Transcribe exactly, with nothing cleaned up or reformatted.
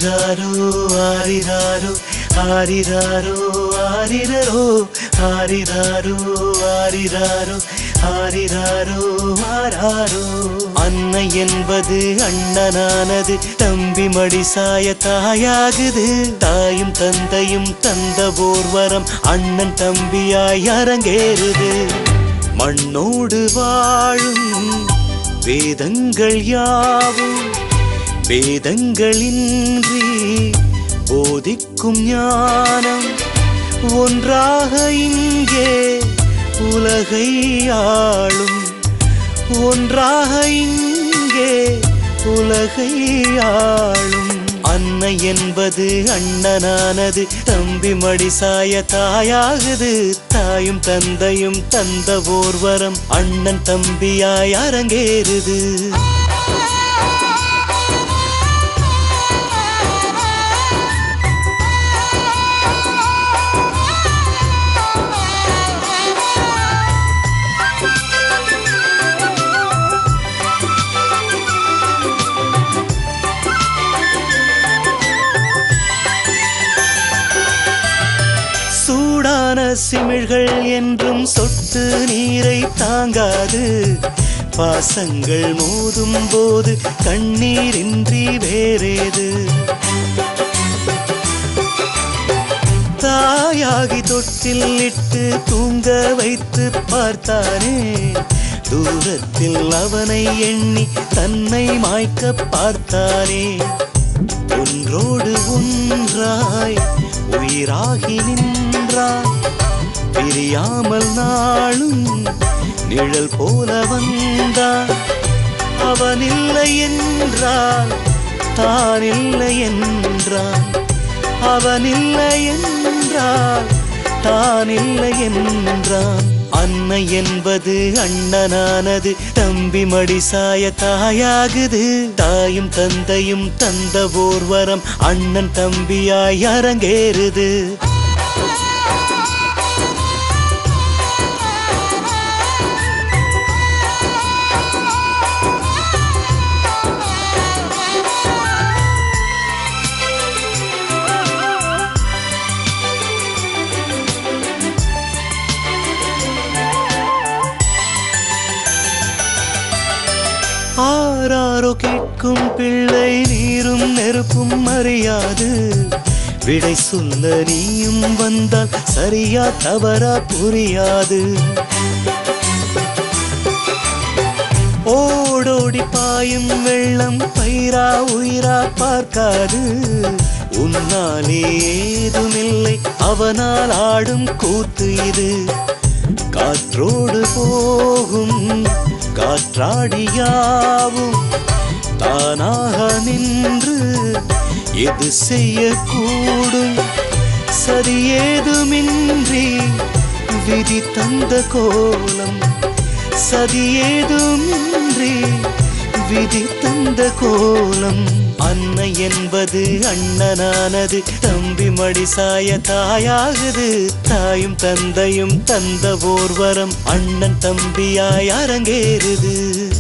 ஆரிராரோ ஆரிராரோ ஆரிராரோ ஆரிரரோ ஆரிராரோ ஆரிராரோ ஆரிராரோ ஆராரோ. அன்னை என்பது அண்ணனானது, தம்பி மடி சாய தாயாகுது. தாயும் தந்தையும் தந்த போர் வரம் அண்ணன் தம்பியாய் அரங்கேறுது. மண்ணோடு வாழும் வேதங்கள் யாவும் வேதங்களின்றி போதிக்கும் ஞானம் ஒன்றாக இங்கே உலகை ஆளும். ஒன்றாக இங்கே உலகை ஆளும். அன்னை என்பது அண்ணனானது, தம்பி மடி சாய தாயாகுது. தாயும் தந்தையும் தந்த போர் வரம் அண்ணன் தம்பியாய் அரங்கேறுது. சூடான சிமிழ்கள் என்றும் சொட்டு நீரை தாங்காது. பாசங்கள் மோதும் போது கண்ணீரின்றி வேறேது. தாயாகி தொட்டில் இட்டு தூங்க வைத்து பார்த்தானே, தூரத்தில் அவனை எண்ணி தன்னை மாய்க்க பார்த்தானே. ஒன்றோடு ஒன்றாய் உயிராகி நின்றான், பிரியாமல் நாளும் நிழல் போல வந்தான். அவனில்லை என்றால் தான் இல்லை என்றான். அவனில்லை என்றால் தான் இல்லை என்றான். அன்னை என்பது அண்ணனானது, தம்பி மடி சாய தாயாகுது. தாயும் தந்தையும் தந்த போர் வரம் அண்ணன் தம்பியாய் அரங்கேறுது. ஆராரோ கேட்கும் பிள்ளை நீரும் நெருப்பும் அறியாது. விடை சொல்ல நீயும் வந்தால் சரியா தவறா புரியாது. ஓடோடி பாயும் வெள்ளம் பயிரா உயிரா பார்க்காது. உன்னாலே ஏதுமில்லை அவனால் ஆடும் கூத்து இது. காற்றோடு போகும் காற்றாடியாவும் தானாக நின்று எது செய்யக்கூடும். சதியேதுமின்றி விதி தந்த கோலம். சதியேதுமின்றி விதி தந்த கோலம். அன்னை என்பது அண்ணனானது, தம்பி மடி சாய தாயாகுது. தாயும் தந்தையும் தந்த போர் வரம் அண்ணன் தம்பியாய் அரங்கேறுது.